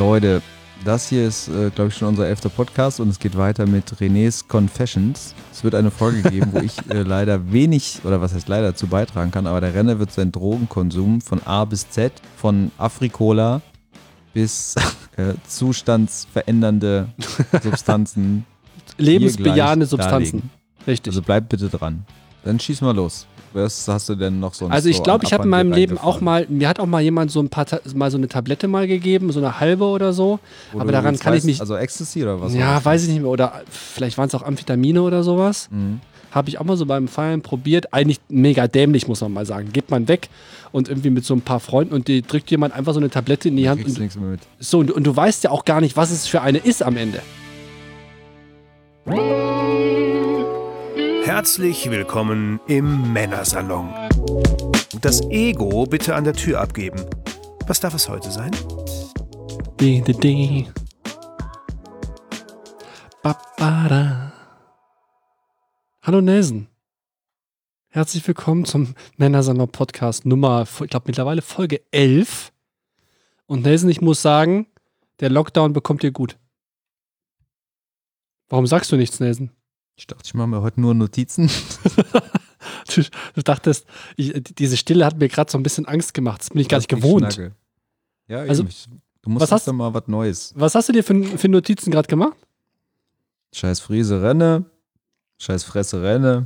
Leute, das hier ist, glaube ich, schon unser 11. Podcast und es geht weiter mit Renés Confessions. Es wird eine Folge geben, wo ich leider wenig, oder was heißt leider, dazu beitragen kann, aber der Renner wird seinen Drogenkonsum von A bis Z, von Afrikola bis zustandsverändernde Substanzen, lebensbejahende Substanzen. Richtig. Also bleib bitte dran. Dann schieß mal los. Was hast du denn noch sonst? Also ich glaube, ich habe in meinem Leben auch mal, mir hat auch mal jemand so mal so eine Tablette mal gegeben, so eine halbe oder so. Aber daran kann ich mich... Also Ecstasy oder was? Ja, weiß ich nicht mehr. Oder vielleicht waren es auch Amphetamine oder sowas. Mhm. Habe ich auch mal so beim Feiern probiert. Eigentlich mega dämlich, muss man mal sagen. Gibt man weg und irgendwie mit so ein paar Freunden und die drückt jemand einfach so eine Tablette in die Hand. Und nichts mehr mit. So, und du weißt ja auch gar nicht, was es für eine ist am Ende. Herzlich willkommen im Männersalon. Das Ego bitte an der Tür abgeben. Was darf es heute sein? Hallo Nelson. Herzlich willkommen zum Männersalon Podcast Nummer, ich glaube mittlerweile Folge 11. Und Nelson, ich muss sagen, der Lockdown bekommt dir gut. Warum sagst du nichts, Nelson? Ich dachte, ich mache mir heute nur Notizen. Du dachtest, diese Stille hat mir gerade so ein bisschen Angst gemacht. Das bin ich gar nicht gewohnt. Schnacke. Ja, also, du musst doch mal was Neues. Was hast du dir für Notizen gerade gemacht? Scheiß Friese renne, scheiß Fresse renne,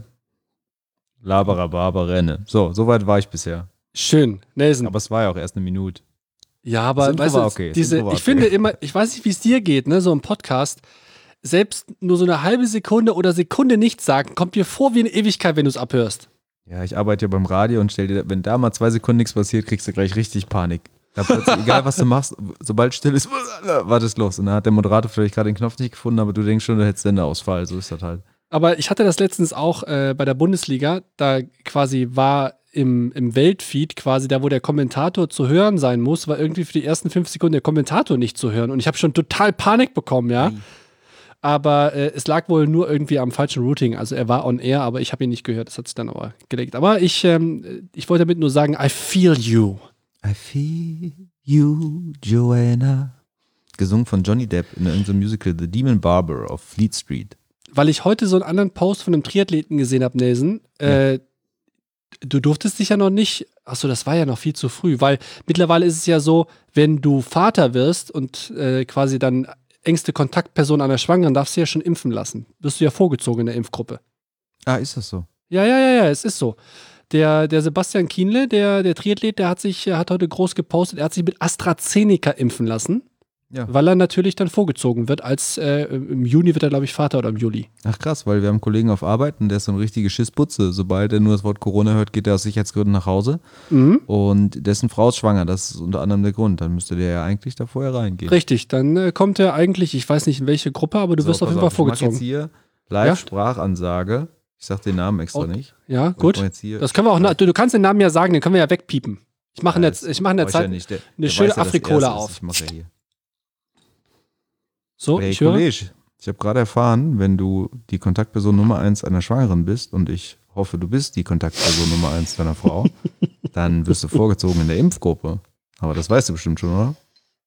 Laberababer renne. So weit war ich bisher. Schön, Nelson. Aber es war ja auch erst eine Minute. Ja, aber weißt du, okay. Ich finde immer, ich weiß nicht, wie es dir geht, ne, so im Podcast, selbst nur so eine halbe Sekunde oder Sekunde nichts sagen, kommt dir vor wie eine Ewigkeit, wenn du es abhörst. Ja, ich arbeite ja beim Radio und stell dir, wenn da mal 2 Sekunden nichts passiert, kriegst du gleich richtig Panik. Da plötzlich, egal was du machst, sobald still ist, war das los. Und dann hat der Moderator vielleicht gerade den Knopf nicht gefunden, aber du denkst schon, du hättest Sendeausfall. So ist das halt. Aber ich hatte das letztens auch bei der Bundesliga, da quasi war im Weltfeed quasi da, wo der Kommentator zu hören sein muss, war irgendwie für die ersten 5 Sekunden der Kommentator nicht zu hören. Und ich habe schon total Panik bekommen, ja. Aber es lag wohl nur irgendwie am falschen Routing. Also er war on air, aber ich habe ihn nicht gehört. Das hat sich dann aber gelegt. Aber ich wollte damit nur sagen, I feel you. I feel you, Joanna. Gesungen von Johnny Depp in irgendeinem Musical The Demon Barber of Fleet Street. Weil ich heute so einen anderen Post von einem Triathleten gesehen habe, Nelson. Ja. Du durftest dich ja noch nicht, achso, das war ja noch viel zu früh, weil mittlerweile ist es ja so, wenn du Vater wirst und quasi dann engste Kontaktperson einer Schwangeren, darfst du ja schon impfen lassen. Wirst du ja vorgezogen in der Impfgruppe. Ah, ist das so? Ja, es ist so. Der Sebastian Kienle, der Triathlet, der hat heute groß gepostet, er hat sich mit AstraZeneca impfen lassen, weil er natürlich dann vorgezogen wird, als im Juni wird er, glaube ich, Vater oder im Juli. Ach krass, weil wir haben einen Kollegen auf Arbeit und der ist so eine richtige Schissputze. Sobald er nur das Wort Corona hört, geht er aus Sicherheitsgründen nach Hause. Mhm. Und dessen Frau ist schwanger, das ist unter anderem der Grund. Dann müsste der ja eigentlich da vorher reingehen. Richtig, dann kommt er eigentlich, ich weiß nicht in welche Gruppe, aber du wirst auf jeden Fall vorgezogen. Ich mache jetzt hier Live-Sprachansage. Ich sag den Namen extra nicht. Ja, gut. Das können wir auch, du kannst den Namen ja sagen, den können wir ja wegpiepen. Ich mache in der Zeit eine schöne Afrikola auf. Ich mache ja hier. So, hey, Kollege, ich habe gerade erfahren, wenn du die Kontaktperson Nummer 1 einer Schwangeren bist und ich hoffe, du bist die Kontaktperson Nummer 1 deiner Frau, dann wirst du vorgezogen in der Impfgruppe. Aber das weißt du bestimmt schon, oder?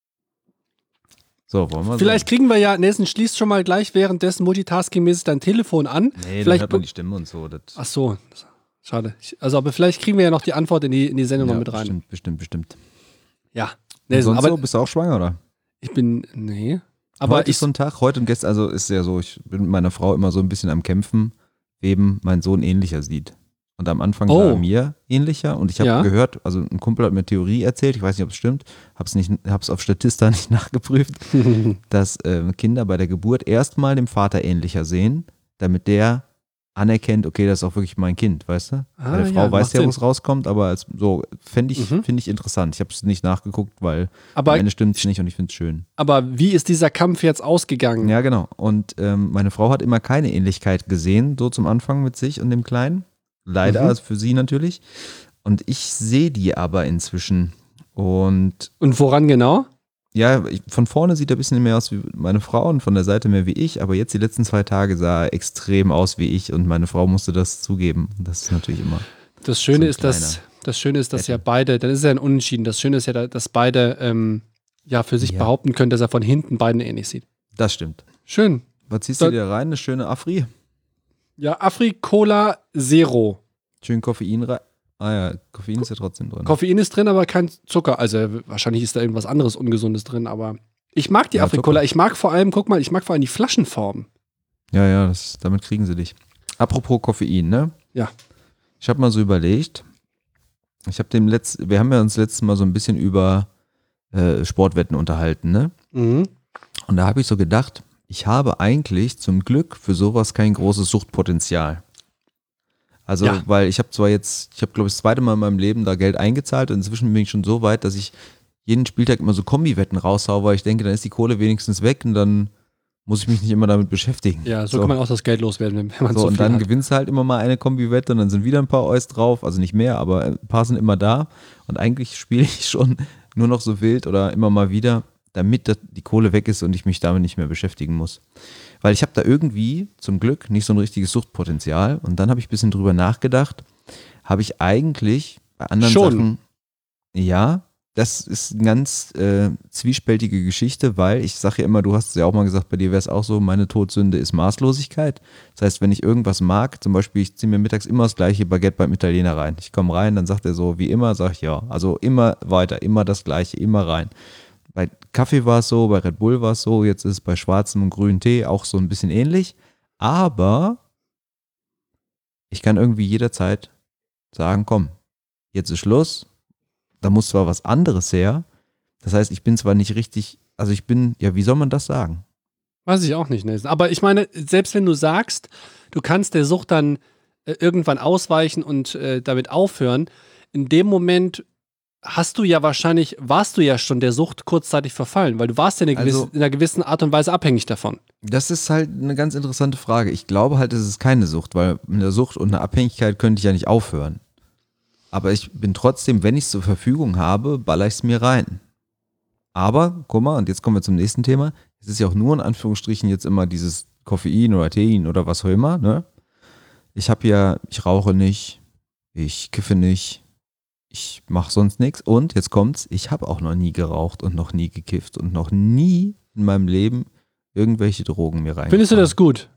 So, wollen wir vielleicht kriegen wir ja, Nelson, schließt schon mal gleich währenddessen multitaskingmäßig dein Telefon an. Nee, vielleicht dann hört man die Stimme und so. Ach so, schade. Aber vielleicht kriegen wir ja noch die Antwort in die Sendung noch mit rein. Bestimmt. Ja. Nelson, aber bist du auch schwanger, oder? Nee. Aber heute ist so ein Tag, heute und gestern, also ist ja so, ich bin mit meiner Frau immer so ein bisschen am Kämpfen, wem mein Sohn ähnlicher sieht. Und am Anfang war er mir ähnlicher und ich habe gehört, also ein Kumpel hat mir Theorie erzählt, ich weiß nicht, ob es stimmt, hab's auf Statista nicht nachgeprüft, dass Kinder bei der Geburt erstmal dem Vater ähnlicher sehen, damit der anerkennt, okay, das ist auch wirklich mein Kind, weißt du? Bei der Frau weiß ja, wo es rauskommt, aber finde ich interessant. Ich habe es nicht nachgeguckt, weil am Ende stimmt es nicht und ich finde es schön. Aber wie ist dieser Kampf jetzt ausgegangen? Ja, genau. Und meine Frau hat immer keine Ähnlichkeit gesehen, so zum Anfang mit sich und dem Kleinen. Leider, also für sie natürlich. Und ich sehe die aber inzwischen. Und woran genau? Ja, von vorne sieht er ein bisschen mehr aus wie meine Frau und von der Seite mehr wie ich, aber jetzt die letzten 2 Tage sah er extrem aus wie ich und meine Frau musste das zugeben. Das ist natürlich immer. Das Schöne ist, dass ja beide, dann ist es ja ein Unentschieden. Das Schöne ist ja, dass beide ja für sich behaupten können, dass er von hinten beiden ähnlich sieht. Das stimmt. Schön. Was ziehst du dir rein? Eine schöne Afri? Ja, Afri Cola Zero. Schön Koffein rein. Ah ja, Koffein ist ja trotzdem drin. Koffein ist drin, aber kein Zucker. Also wahrscheinlich ist da irgendwas anderes Ungesundes drin, aber ich mag die Afri Cola. Ich mag vor allem die Flaschenform. Ja, damit kriegen sie dich. Apropos Koffein, ne? Ja. Ich habe mal so überlegt, wir haben ja uns letztes Mal so ein bisschen über Sportwetten unterhalten, ne? Mhm. Und da habe ich so gedacht, ich habe eigentlich zum Glück für sowas kein großes Suchtpotenzial. Also, weil ich habe glaube ich, das zweite Mal in meinem Leben da Geld eingezahlt und inzwischen bin ich schon so weit, dass ich jeden Spieltag immer so Kombi-Wetten raushaue, weil ich denke, dann ist die Kohle wenigstens weg und dann muss ich mich nicht immer damit beschäftigen. Ja, so kann man auch das Geld loswerden, wenn man so viel und dann hat. gewinnst du halt immer mal eine Kombi-Wette und dann sind wieder ein paar Eus drauf, also nicht mehr, aber ein paar sind immer da und eigentlich spiele ich schon nur noch so wild oder immer mal wieder, damit die Kohle weg ist und ich mich damit nicht mehr beschäftigen muss. Weil ich habe da irgendwie zum Glück nicht so ein richtiges Suchtpotenzial und dann habe ich ein bisschen drüber nachgedacht, habe ich eigentlich bei anderen Sachen, ja, das ist eine ganz zwiespältige Geschichte, weil ich sage ja immer, du hast es ja auch mal gesagt, bei dir wäre es auch so, meine Todsünde ist Maßlosigkeit. Das heißt, wenn ich irgendwas mag, zum Beispiel, ich ziehe mir mittags immer das gleiche Baguette beim Italiener rein. Ich komme rein, dann sagt er so, wie immer, sage ich ja. Also immer weiter, immer das gleiche, immer rein. Bei Kaffee war es so, bei Red Bull war es so, jetzt ist es bei schwarzem und grünem Tee auch so ein bisschen ähnlich. Aber ich kann irgendwie jederzeit sagen, komm, jetzt ist Schluss. Da muss zwar was anderes her. Das heißt, ich bin zwar nicht richtig, also ich bin, ja, wie soll man das sagen? Weiß ich auch nicht, Nelson. Aber ich meine, selbst wenn du sagst, du kannst der Sucht dann irgendwann ausweichen und damit aufhören, in dem Moment warst du ja schon der Sucht kurzzeitig verfallen, weil du warst ja in einer gewissen Art und Weise abhängig davon. Das ist halt eine ganz interessante Frage. Ich glaube halt, es ist keine Sucht, weil mit einer Sucht und einer Abhängigkeit könnte ich ja nicht aufhören. Aber ich bin trotzdem, wenn ich es zur Verfügung habe, baller ich es mir rein. Aber, guck mal, und jetzt kommen wir zum nächsten Thema. Es ist ja auch nur in Anführungsstrichen jetzt immer dieses Koffein oder Tein oder was auch immer, ne? Ich rauche nicht, ich kiffe nicht, ich mache sonst nichts. Und jetzt kommt's, ich habe auch noch nie geraucht und noch nie gekifft und noch nie in meinem Leben irgendwelche Drogen mir rein. Findest du das gut?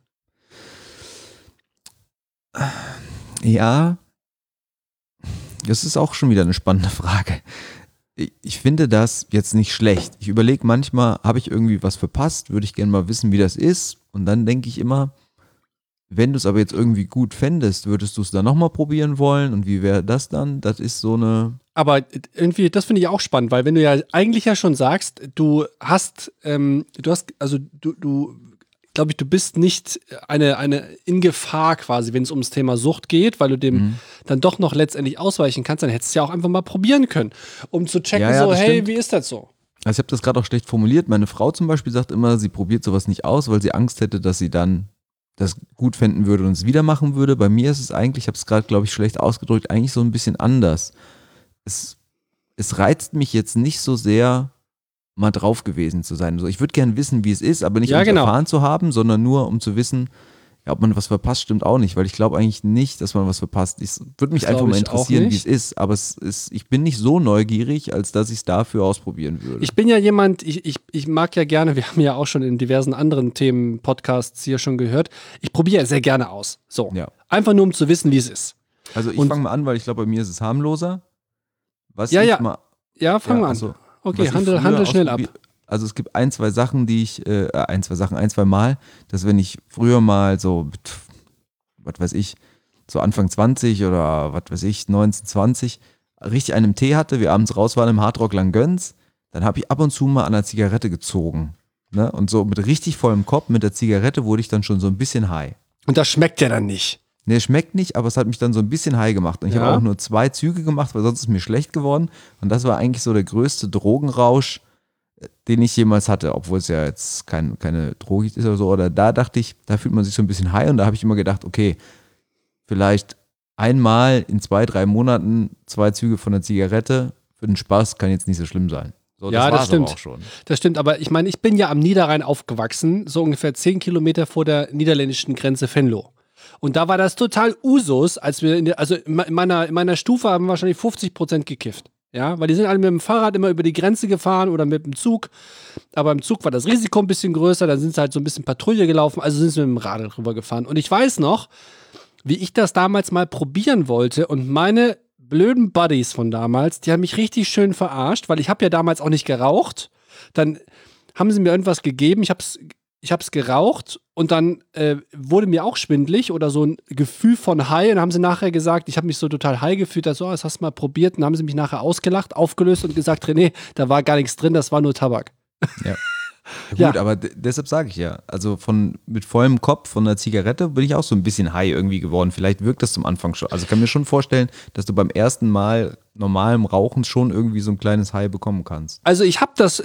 Ja. Das ist auch schon wieder eine spannende Frage. Ich finde das jetzt nicht schlecht. Ich überlege manchmal, habe ich irgendwie was verpasst? Würde ich gerne mal wissen, wie das ist? Und dann denke ich immer, wenn du es aber jetzt irgendwie gut fändest, würdest du es dann nochmal probieren wollen? Und wie wäre das dann? Das ist so eine... Aber irgendwie, das finde ich auch spannend, weil wenn du ja eigentlich ja schon sagst, du glaube ich, du bist nicht eine in Gefahr quasi, wenn es ums Thema Sucht geht, weil du dem dann doch noch letztendlich ausweichen kannst, dann hättest du ja auch einfach mal probieren können, um zu checken, hey, wie ist das so? Also ich habe das gerade auch schlecht formuliert. Meine Frau zum Beispiel sagt immer, sie probiert sowas nicht aus, weil sie Angst hätte, dass sie dann das gut finden würde und es wieder machen würde. Bei mir ist es eigentlich, ich habe es gerade, glaube ich, schlecht ausgedrückt, eigentlich so ein bisschen anders. Es reizt mich jetzt nicht so sehr, mal drauf gewesen zu sein. Also ich würde gerne wissen, wie es ist, aber nicht um es erfahren zu haben, sondern nur um zu wissen, ja, ob man was verpasst, stimmt auch nicht, weil ich glaube eigentlich nicht, dass man was verpasst. Es würde mich einfach mal interessieren, wie es ist, aber ich bin nicht so neugierig, als dass ich es dafür ausprobieren würde. Ich bin ja jemand, ich mag ja gerne, wir haben ja auch schon in diversen anderen Themen, Podcasts hier schon gehört, ich probiere ja sehr gerne aus. So, einfach nur um zu wissen, wie es ist. Also ich fange mal an, weil ich glaube, bei mir ist es harmloser. Fang mal an. Also, okay, handel schnell ab. Also es gibt ein, zwei Mal, dass wenn ich früher mal so, was weiß ich, so Anfang 20 oder was weiß ich, 19, 20, richtig einen Tee hatte, wir abends raus waren im Hardrock Langgöns, dann habe ich ab und zu mal an der Zigarette gezogen. Ne? Und so mit richtig vollem Kopf, mit der Zigarette wurde ich dann schon so ein bisschen high. Und das schmeckt ja dann nicht. Nee, schmeckt nicht, aber es hat mich dann so ein bisschen high gemacht. Und ich habe auch nur 2 Züge gemacht, weil sonst ist mir schlecht geworden. Und das war eigentlich so der größte Drogenrausch, den ich jemals hatte, obwohl es ja jetzt keine Droge ist oder so. Oder da dachte ich, da fühlt man sich so ein bisschen high. Und da habe ich immer gedacht, okay, vielleicht einmal in 2-3 Monaten 2 Züge von der Zigarette für den Spaß kann jetzt nicht so schlimm sein. So, das stimmt. Aber auch schon. Das stimmt, aber ich meine, ich bin ja am Niederrhein aufgewachsen, so ungefähr 10 Kilometer vor der niederländischen Grenze Venlo. Und da war das total Usus, als wir in meiner Stufe haben wir wahrscheinlich 50% gekifft. Ja, weil die sind alle mit dem Fahrrad immer über die Grenze gefahren oder mit dem Zug. Aber im Zug war das Risiko ein bisschen größer, dann sind sie halt so ein bisschen Patrouille gelaufen, also sind sie mit dem Radl drüber gefahren. Und ich weiß noch, wie ich das damals mal probieren wollte und meine blöden Buddies von damals, die haben mich richtig schön verarscht, weil ich habe ja damals auch nicht geraucht. Dann haben sie mir irgendwas gegeben, ich hab's geraucht und dann wurde mir auch schwindelig oder so ein Gefühl von High und dann haben sie nachher gesagt, ich habe mich so total high gefühlt, das hast du mal probiert und dann haben sie mich nachher ausgelacht, aufgelöst und gesagt, René, da war gar nichts drin, das war nur Tabak. Ja. Ja, gut, aber deshalb sage ich ja, also mit vollem Kopf von einer Zigarette bin ich auch so ein bisschen high irgendwie geworden. Vielleicht wirkt das zum Anfang schon. Also ich kann mir schon vorstellen, dass du beim ersten Mal normalem Rauchen schon irgendwie so ein kleines High bekommen kannst. Also ich habe das,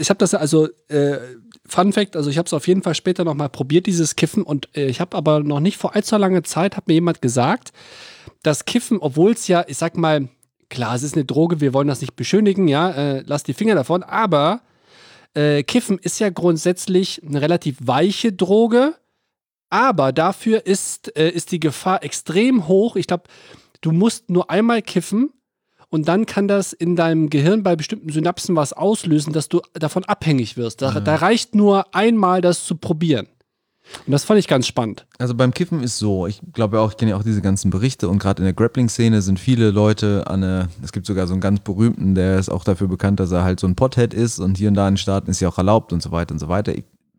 Fun Fact, also ich habe es auf jeden Fall später nochmal probiert, dieses Kiffen und ich habe aber noch nicht vor allzu langer Zeit, hat mir jemand gesagt, das Kiffen, obwohl es ja, ich sag mal, klar, es ist eine Droge, wir wollen das nicht beschönigen, ja, lass die Finger davon, aber Kiffen ist ja grundsätzlich eine relativ weiche Droge, aber dafür ist die Gefahr extrem hoch. Ich glaube, du musst nur einmal kiffen und dann kann das in deinem Gehirn bei bestimmten Synapsen was auslösen, dass du davon abhängig wirst. Da reicht nur einmal, das zu probieren. Und das fand ich ganz spannend. Also beim Kiffen ist so, ich glaube auch, ich kenne ja auch diese ganzen Berichte und gerade in der Grappling-Szene sind viele Leute es gibt sogar so einen ganz berühmten, der ist auch dafür bekannt, dass er halt so ein Pothead ist und hier und da in Staaten ist ja auch erlaubt und so weiter und so weiter.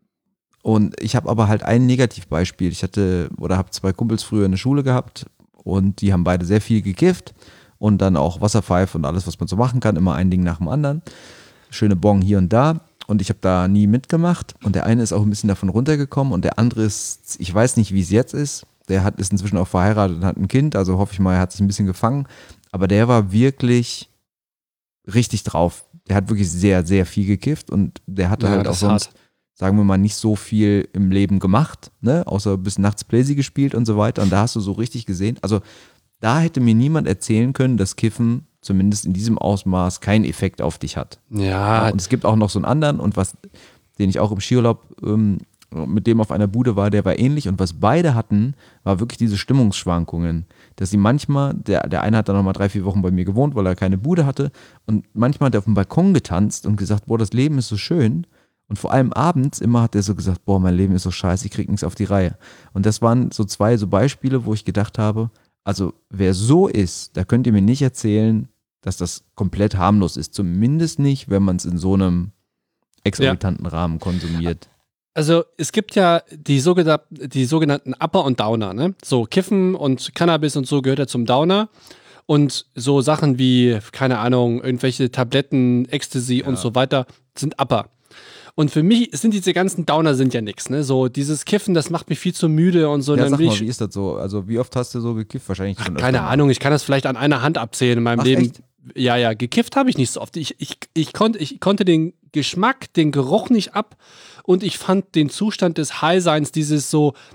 Und ich habe aber halt ein Negativbeispiel. Ich habe 2 Kumpels früher in der Schule gehabt und die haben beide sehr viel gekifft und dann auch Wasserpfeife und alles, was man so machen kann, immer ein Ding nach dem anderen. Schöne Bong hier und da. Und ich habe da nie mitgemacht. Und der eine ist auch ein bisschen davon runtergekommen. Und der andere ist, ich weiß nicht, wie es jetzt ist. Ist inzwischen auch verheiratet und hat ein Kind. Also hoffe ich mal, er hat sich ein bisschen gefangen. Aber der war wirklich richtig drauf. Der hat wirklich sehr, sehr viel gekifft. Und der hatte halt auch sonst, sagen wir mal, nicht so viel im Leben gemacht. Ne? Außer bis nachts Playsee gespielt und so weiter. Und da hast du so richtig gesehen. Also da hätte mir niemand erzählen können, dass Kiffen zumindest in diesem Ausmaß keinen Effekt auf dich hat. Ja. Und es gibt auch noch so einen anderen den ich auch im Skiurlaub mit dem auf einer Bude war, der war ähnlich und was beide hatten, war wirklich diese Stimmungsschwankungen, dass sie manchmal, der eine hat dann nochmal 3-4 Wochen bei mir gewohnt, weil er keine Bude hatte und manchmal hat er auf dem Balkon getanzt und gesagt, boah, das Leben ist so schön und vor allem abends immer hat er so gesagt, boah, mein Leben ist so scheiße, ich krieg nichts auf die Reihe. Und das waren so 2 so Beispiele, wo ich gedacht habe, also wer so ist, da könnt ihr mir nicht erzählen, dass das komplett harmlos ist. Zumindest nicht, wenn man es in so einem exorbitanten Rahmen konsumiert. Also es gibt ja die sogenannten Upper und Downer, ne? So Kiffen und Cannabis und so gehört ja zum Downer. Und so Sachen wie, keine Ahnung, irgendwelche Tabletten, Ecstasy und so weiter sind Upper. Und für mich sind diese ganzen Downer sind ja nichts, ne? So dieses Kiffen, das macht mich viel zu müde und so. Ja, dann sag mal, wie ist das so? Also wie oft hast du so gekifft? Wahrscheinlich schon öfter. Keine Ahnung, ich kann das vielleicht an einer Hand abzählen in meinem Leben. Echt? Ja, gekifft habe ich nicht so oft. Ich konnte den Geschmack, den Geruch nicht ab und ich fand den Zustand des High-Seins, dieses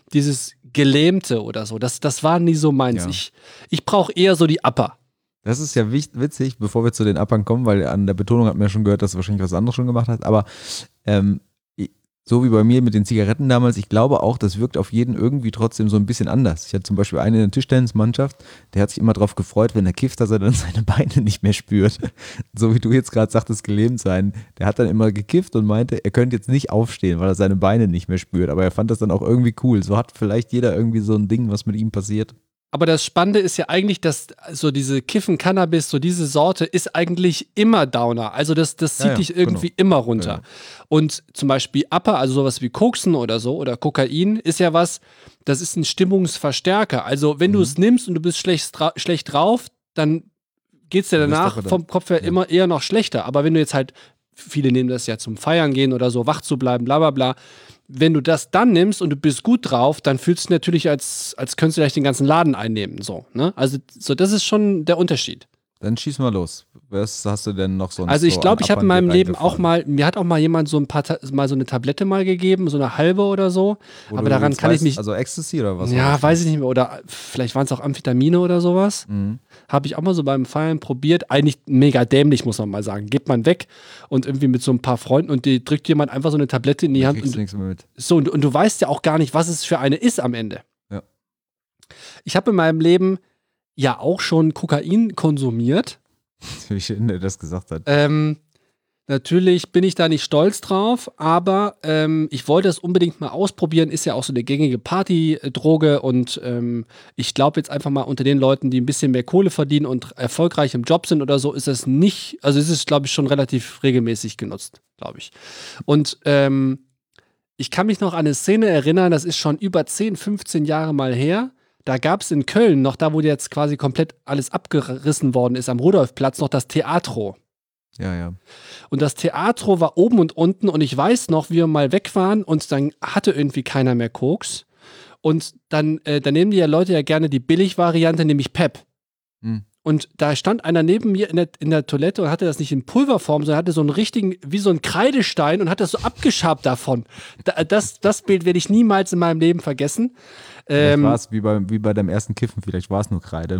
Gelähmte oder so, das war nie so meins. Ja. Ich brauche eher so die Upper. Das ist ja witzig, bevor wir zu den Uppern kommen, weil an der Betonung hat man ja schon gehört, dass du wahrscheinlich was anderes schon gemacht hast, aber so wie bei mir mit den Zigaretten damals, ich glaube auch, das wirkt auf jeden irgendwie trotzdem so ein bisschen anders. Ich hatte zum Beispiel einen in der Tischtennismannschaft, der hat sich immer drauf gefreut, wenn er kifft, dass er dann seine Beine nicht mehr spürt. So wie du jetzt gerade sagtest, gelähmt sein. Der hat dann immer gekifft und meinte, er könnte jetzt nicht aufstehen, weil er seine Beine nicht mehr spürt. Aber er fand das dann auch irgendwie cool. So hat vielleicht jeder irgendwie so ein Ding, was mit ihm passiert. Aber das Spannende ist ja eigentlich, dass so diese Kiffen-Cannabis, so diese Sorte, ist eigentlich immer Downer. Also das zieht dich irgendwie immer runter. Ja. Und zum Beispiel Upper, also sowas wie Koksen oder so, oder Kokain, ist ja was, das ist ein Stimmungsverstärker. Also wenn du es nimmst und du bist schlecht drauf, dann geht es dir danach vom Kopf her immer eher noch schlechter. Aber wenn du jetzt halt, viele nehmen das ja zum Feiern gehen oder so, wach zu bleiben, bla bla bla, wenn du das dann nimmst und du bist gut drauf, dann fühlst du dich natürlich, als könntest du gleich den ganzen Laden einnehmen. So, ne? Also so, das ist schon der Unterschied. Dann schieß mal los. Was hast du denn noch sonst? Also ich glaube, ich habe in meinem Leben auch mal, mir hat auch mal jemand so mal so eine Tablette mal gegeben, so eine halbe oder so. Aber daran kann ich mich. Also Ecstasy oder was? Ja, weiß ich nicht mehr. Oder vielleicht waren es auch Amphetamine oder sowas. Habe ich auch mal so beim Feiern probiert. Eigentlich mega dämlich, muss man mal sagen. Geht man weg und irgendwie mit so ein paar Freunden und die drückt jemand einfach so eine Tablette in die Hand. Kriegst du nichts mehr mit. So, und du weißt ja auch gar nicht, was es für eine ist am Ende. Ja. Ich habe in meinem Leben ja auch schon Kokain konsumiert. Wie schön, der das gesagt hat. Natürlich bin ich da nicht stolz drauf, aber ich wollte es unbedingt mal ausprobieren. Ist ja auch so eine gängige Partydroge und ich glaube jetzt einfach mal unter den Leuten, die ein bisschen mehr Kohle verdienen und erfolgreich im Job sind oder so, ist es nicht, also ist es, glaube ich, schon relativ regelmäßig genutzt, glaube ich. Und ich kann mich noch an eine Szene erinnern, das ist schon über 10, 15 Jahre mal her. Da gab es in Köln noch, da wo jetzt quasi komplett alles abgerissen worden ist, am Rudolfplatz, noch das Theatro. Ja. Und das Theatro war oben und unten und ich weiß noch, wie wir mal weg waren und dann hatte irgendwie keiner mehr Koks. Und dann nehmen die ja Leute ja gerne die Billigvariante, nämlich Pep. Und da stand einer neben mir in der Toilette und hatte das nicht in Pulverform, sondern hatte so einen richtigen, wie so einen Kreidestein und hat das so abgeschabt davon. Das Bild werde ich niemals in meinem Leben vergessen. Vielleicht war es wie bei deinem ersten Kiffen, vielleicht war es nur Kreide.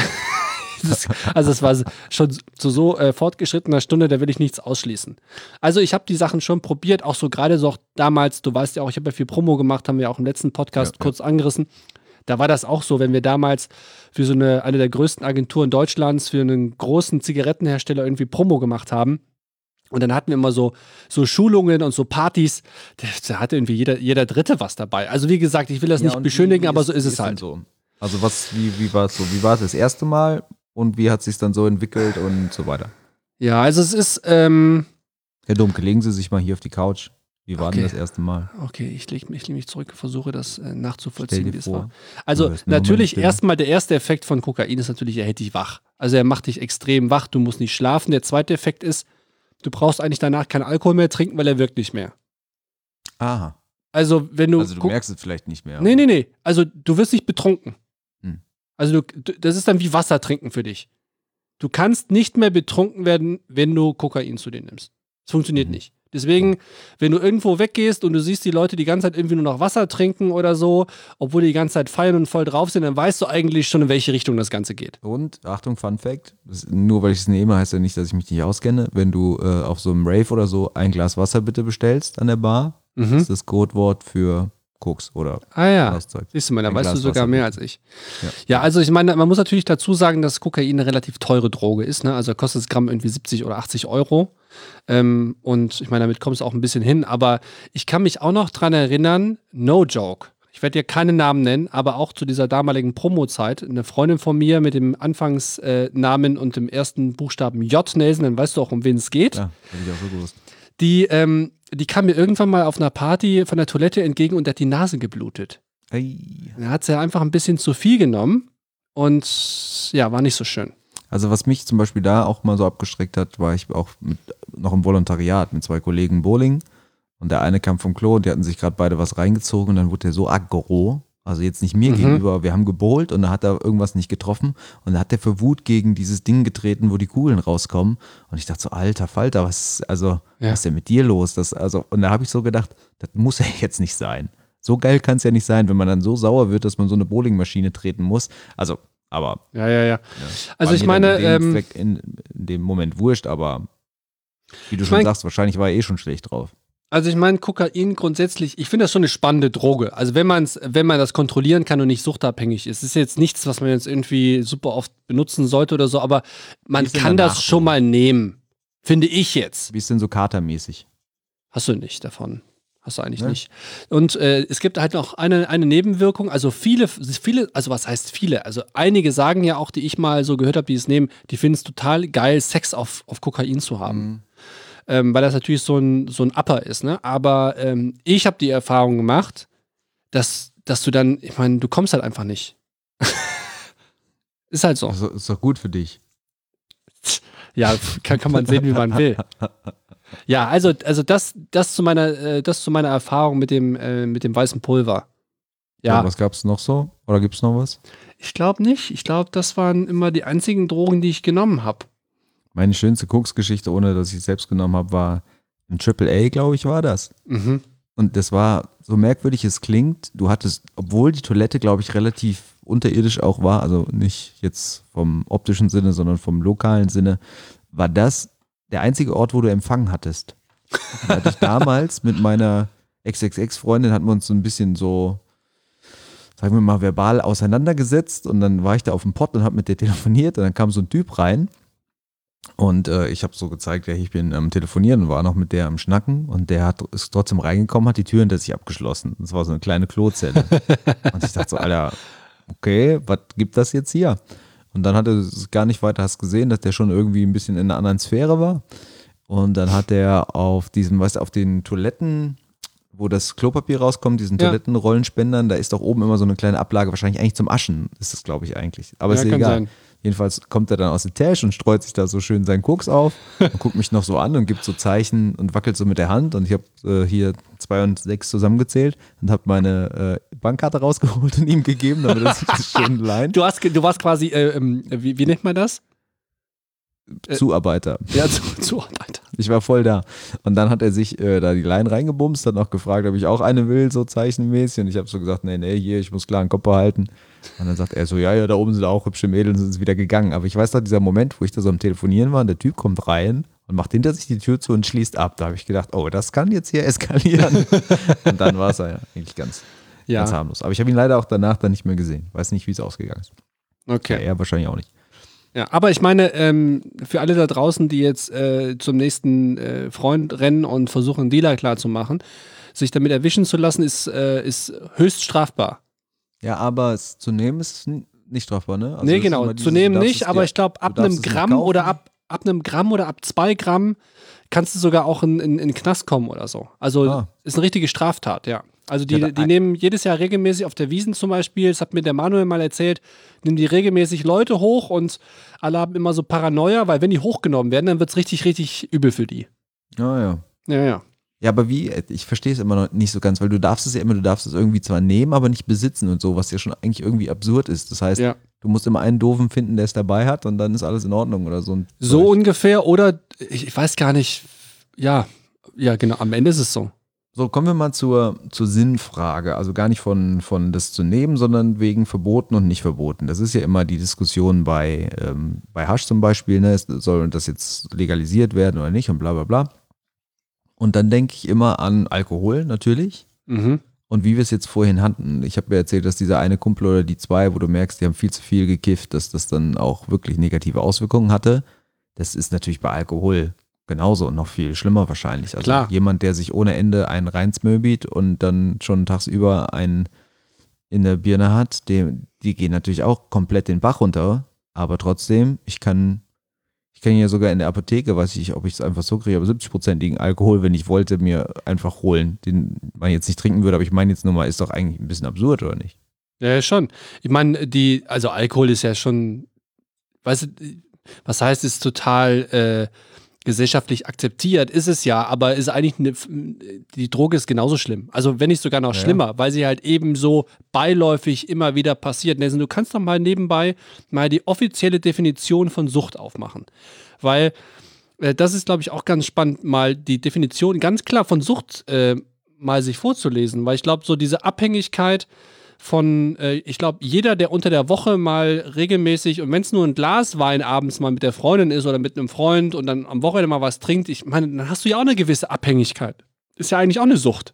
Also es war schon zu so fortgeschrittener Stunde, da will ich nichts ausschließen. Also ich habe die Sachen schon probiert, auch so gerade so damals, du weißt ja auch, ich habe ja viel Promo gemacht, haben wir auch im letzten Podcast kurz angerissen. Da war das auch so, wenn wir damals für so eine der größten Agenturen Deutschlands, für einen großen Zigarettenhersteller irgendwie Promo gemacht haben. Und dann hatten wir immer so Schulungen und so Partys. Da hatte irgendwie jeder Dritte was dabei. Also wie gesagt, ich will das nicht beschönigen, aber so ist es halt. So? Also wie war es so? Wie war es das erste Mal und wie hat es sich dann so entwickelt und so weiter? Ja, also es ist Herr Domke, legen Sie sich mal hier auf die Couch. Wie war denn das erste Mal? Okay, ich leg mich zurück, versuche das nachzuvollziehen, wie es war. Also natürlich erstmal der erste Effekt von Kokain ist natürlich, er hält dich wach. Also er macht dich extrem wach, du musst nicht schlafen. Der zweite Effekt ist, du brauchst eigentlich danach keinen Alkohol mehr trinken, weil er wirkt nicht mehr. Aha. Also du merkst es vielleicht nicht mehr. Nee. Also du wirst nicht betrunken. Also das ist dann wie Wasser trinken für dich. Du kannst nicht mehr betrunken werden, wenn du Kokain zu dir nimmst. Das funktioniert nicht. Deswegen, wenn du irgendwo weggehst und du siehst die Leute die ganze Zeit irgendwie nur noch Wasser trinken oder so, obwohl die ganze Zeit feiern und voll drauf sind, dann weißt du eigentlich schon, in welche Richtung das Ganze geht. Und, Achtung, Fun Fact, nur weil ich es nehme, heißt ja nicht, dass ich mich nicht auskenne. Wenn du auf so einem Rave oder so ein Glas Wasser bitte bestellst an der Bar, ist das Codewort für Koks oder siehst du mal, da weißt du sogar mehr als ich. Ja, also ich meine, man muss natürlich dazu sagen, dass Kokain eine relativ teure Droge ist, ne? Also kostet das Gramm irgendwie 70 oder 80 Euro. Und ich meine, damit kommst du auch ein bisschen hin, aber ich kann mich auch noch dran erinnern, no joke, ich werde dir keine Namen nennen, aber auch zu dieser damaligen Promo-Zeit, eine Freundin von mir mit dem Anfangsnamen und dem ersten Buchstaben J, Nelson, dann weißt du auch, um wen es geht. Ja, hätte ich auch so gewusst. Die kam mir irgendwann mal auf einer Party von der Toilette entgegen und hat die Nase geblutet. Hey. Da hat sie einfach ein bisschen zu viel genommen und ja, war nicht so schön. Also was mich zum Beispiel da auch mal so abgeschreckt hat, war ich auch noch im Volontariat mit 2 Kollegen Bowling und der eine kam vom Klo und die hatten sich gerade beide was reingezogen und dann wurde der so aggro, also jetzt nicht mir gegenüber, aber wir haben gebowlt und da hat er irgendwas nicht getroffen und da hat der für Wut gegen dieses Ding getreten, wo die Kugeln rauskommen und ich dachte so, alter Falter, was ist denn mit dir los? Und da habe ich so gedacht, das muss ja jetzt nicht sein. So geil kann es ja nicht sein, wenn man dann so sauer wird, dass man so eine Bowlingmaschine treten muss. Also aber. Ja. Also ich meine. In dem Moment wurscht, aber wie du schon sagst, wahrscheinlich war er eh schon schlecht drauf. Also ich meine, Kokain grundsätzlich, ich finde das schon eine spannende Droge. Also wenn man das kontrollieren kann und nicht suchtabhängig ist, ist jetzt nichts, was man jetzt irgendwie super oft benutzen sollte oder so, aber man kann das schon mal nehmen. Finde ich jetzt. Wie ist denn so katermäßig? Hast du nicht davon. Hast du eigentlich nicht. Und es gibt halt noch eine Nebenwirkung. Also viele, also was heißt viele? Also einige sagen ja auch, die ich mal so gehört habe, die es nehmen, die finden es total geil, Sex auf Kokain zu haben. Weil das natürlich so ein Upper ist. Ne? Aber ich habe die Erfahrung gemacht, dass du dann, ich meine, du kommst halt einfach nicht. Ist halt so. Also, ist doch gut für dich. Ja, kann man sehen, wie man will. Ja, also das zu meiner Erfahrung mit dem weißen Pulver. Ja. Was gab es noch so? Oder gibt es noch was? Ich glaube nicht. Ich glaube, das waren immer die einzigen Drogen, die ich genommen habe. Meine schönste Koksgeschichte, ohne dass ich es selbst genommen habe, war ein AAA, glaube ich, war das. Und das war, so merkwürdig es klingt, du hattest, obwohl die Toilette, glaube ich, relativ unterirdisch auch war, also nicht jetzt vom optischen Sinne, sondern vom lokalen Sinne, war das der einzige Ort, wo du Empfang hattest. Da hatte ich damals mit meiner Ex-Freundin, hatten wir uns so ein bisschen so, sagen wir mal, verbal auseinandergesetzt und dann war ich da auf dem Pott und habe mit der telefoniert und dann kam so ein Typ rein Und ich habe so gezeigt, ja, ich bin am Telefonieren und war noch mit der am Schnacken und der ist trotzdem reingekommen, hat die Tür hinter sich abgeschlossen. Das war so eine kleine Klozelle. Und ich dachte so, Alter, okay, was gibt das jetzt hier? Und dann hat er es gar nicht weiter, hast gesehen, dass der schon irgendwie ein bisschen in einer anderen Sphäre war. Und dann hat er auf diesem, weißt du, auf den Toiletten, wo das Klopapier rauskommt, diesen Toilettenrollenspendern, da ist doch oben immer so eine kleine Ablage, wahrscheinlich eigentlich zum Aschen ist das, glaube ich, eigentlich. Aber ist ja egal. Sein. Jedenfalls kommt er dann aus der Tasche und streut sich da so schön seinen Koks auf und guckt mich noch so an und gibt so Zeichen und wackelt so mit der Hand. Und ich habe hier 2 und 6 zusammengezählt und habe meine Bankkarte rausgeholt und ihm gegeben, damit er sich das schön leiht. Du warst quasi, wie nennt man das? Zuarbeiter. Ja, Zuarbeiter. Ich war voll da. Und dann hat er sich da die Leine reingebumst, hat noch gefragt, ob ich auch eine will, so zeichenmäßig. Und ich habe so gesagt, nee, hier, ich muss klar den Kopf behalten. Und dann sagt er so, ja, da oben sind auch hübsche Mädels und sind wieder gegangen. Aber ich weiß noch, dieser Moment, wo ich da so am Telefonieren war und der Typ kommt rein und macht hinter sich die Tür zu und schließt ab. Da habe ich gedacht, oh, das kann jetzt hier eskalieren. Und dann war es ja eigentlich ganz harmlos. Aber ich habe ihn leider auch danach dann nicht mehr gesehen. Weiß nicht, wie es ausgegangen ist. Okay. Ja, er wahrscheinlich auch nicht. Ja, aber ich meine, für alle da draußen, die jetzt zum nächsten Freund rennen und versuchen, einen Dealer klarzumachen, sich damit erwischen zu lassen, ist höchst strafbar. Ja, aber es zu nehmen ist nicht strafbar, ne? Also nee, genau, zu nehmen nicht, aber ich glaube, ab einem Gramm oder ab einem Gramm oder ab 2 Gramm kannst du sogar auch in den Knast kommen oder so. Also ist eine richtige Straftat, ja. Also die nehmen jedes Jahr regelmäßig auf der Wiesn zum Beispiel, das hat mir der Manuel mal erzählt, nehmen die regelmäßig Leute hoch und alle haben immer so Paranoia, weil wenn die hochgenommen werden, dann wird es richtig, richtig übel für die. Ja. Ja. Ja, aber wie? Ich verstehe es immer noch nicht so ganz, weil du darfst es irgendwie zwar nehmen, aber nicht besitzen und so, was ja schon eigentlich irgendwie absurd ist. Das heißt, du musst immer einen Doofen finden, der es dabei hat und dann ist alles in Ordnung oder so. So ungefähr oder ich weiß gar nicht, ja, genau, am Ende ist es so. So, kommen wir mal zur Sinnfrage. Also gar nicht von das zu nehmen, sondern wegen verboten und nicht verboten. Das ist ja immer die Diskussion bei Hasch zum Beispiel, ne? Soll das jetzt legalisiert werden oder nicht und bla bla bla. Und dann denke ich immer an Alkohol natürlich. Mhm. Und wie wir es jetzt vorhin hatten. Ich habe mir erzählt, dass dieser eine Kumpel oder die 2, wo du merkst, die haben viel zu viel gekifft, dass das dann auch wirklich negative Auswirkungen hatte. Das ist natürlich bei Alkohol genauso und noch viel schlimmer wahrscheinlich. Also Klar. Jemand, der sich ohne Ende einen reinsmöbit und dann schon tagsüber einen in der Birne hat, die gehen natürlich auch komplett den Bach runter. Aber trotzdem, ich kann ja sogar in der Apotheke, weiß ich, ob ich es einfach so kriege, aber 70%igen Alkohol, wenn ich wollte, mir einfach holen, den man jetzt nicht trinken würde. Aber ich meine jetzt nur mal, ist doch eigentlich ein bisschen absurd, oder nicht? Ja, schon. Ich meine, also Alkohol ist ja schon, weißt du, was heißt, ist total gesellschaftlich akzeptiert, ist es ja, aber ist eigentlich die Droge ist genauso schlimm. Also wenn nicht sogar noch schlimmer, weil sie halt eben so beiläufig immer wieder passiert. Du kannst doch mal nebenbei mal die offizielle Definition von Sucht aufmachen. Weil das ist, glaube ich, auch ganz spannend, mal die Definition ganz klar von Sucht mal sich vorzulesen. Weil ich glaube, so diese Abhängigkeit von, ich glaube, jeder, der unter der Woche mal regelmäßig, und wenn es nur ein Glas Wein abends mal mit der Freundin ist oder mit einem Freund und dann am Wochenende mal was trinkt, ich meine, dann hast du ja auch eine gewisse Abhängigkeit. Ist ja eigentlich auch eine Sucht.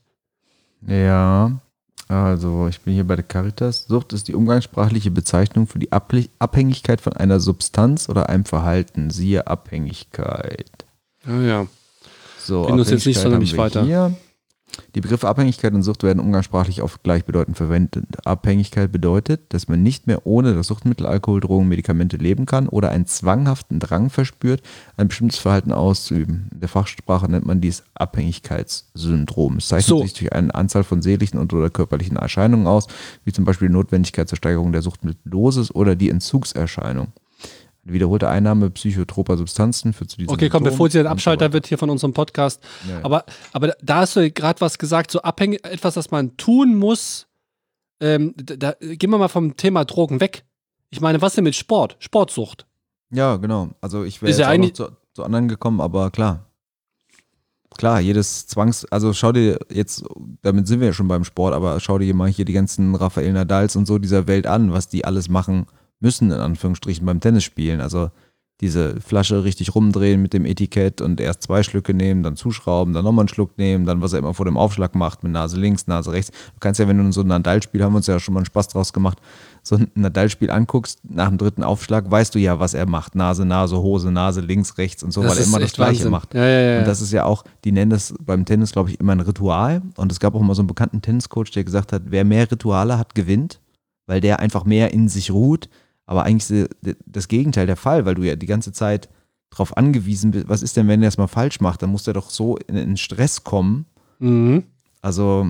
Ja, also ich bin hier bei der Caritas. Sucht ist die umgangssprachliche Bezeichnung für die Abhängigkeit von einer Substanz oder einem Verhalten. Siehe Abhängigkeit. Ja. So, gehen uns jetzt nicht sonderlich weiter. Hier. Die Begriffe Abhängigkeit und Sucht werden umgangssprachlich oft gleichbedeutend verwendet. Abhängigkeit bedeutet, dass man nicht mehr ohne das Suchtmittel, Alkohol, Drogen, Medikamente leben kann oder einen zwanghaften Drang verspürt, ein bestimmtes Verhalten auszuüben. In der Fachsprache nennt man dies Abhängigkeitssyndrom. Es zeichnet sich durch eine Anzahl von seelischen und/oder körperlichen Erscheinungen aus, wie zum Beispiel die Notwendigkeit zur Steigerung der Suchtmitteldosis oder die Entzugserscheinung. Eine wiederholte Einnahme psychotroper Substanzen führt zu diesen Okay, komm, bevor sie dann Abschalter wird hier von unserem Podcast. Ja. Aber da hast du gerade was gesagt, so abhängig, etwas, das man tun muss. Gehen wir mal vom Thema Drogen weg. Ich meine, was denn mit Sport? Sportsucht. Ja, genau. Also ich wäre jetzt auch noch zu anderen gekommen, aber klar. Klar, jedes also schau dir jetzt, damit sind wir ja schon beim Sport, aber schau dir mal hier die ganzen Rafael Nadals und so dieser Welt an, was die alles machen müssen, in Anführungsstrichen, beim Tennisspielen. Also diese Flasche richtig rumdrehen mit dem Etikett und erst 2 Schlücke nehmen, dann zuschrauben, dann nochmal einen Schluck nehmen, dann was er immer vor dem Aufschlag macht mit Nase links, Nase rechts. Du kannst ja, wenn du so ein Nadal-Spiel, haben wir uns ja schon mal einen Spaß draus gemacht, so ein Nadal-Spiel anguckst, nach dem 3. Aufschlag weißt du ja, was er macht. Nase, Hose, Nase links, rechts und so, weil er immer das Gleiche Wahnsinn. macht. Ja. Und das ist ja auch, die nennen das beim Tennis, glaube ich, immer ein Ritual. Und es gab auch mal so einen bekannten Tenniscoach, der gesagt hat, wer mehr Rituale hat, gewinnt, weil der einfach mehr in sich ruht. Aber eigentlich ist das Gegenteil der Fall, weil du ja die ganze Zeit darauf angewiesen bist, was ist denn, wenn er es mal falsch macht? Dann muss der doch so in Stress kommen. Mhm. Also,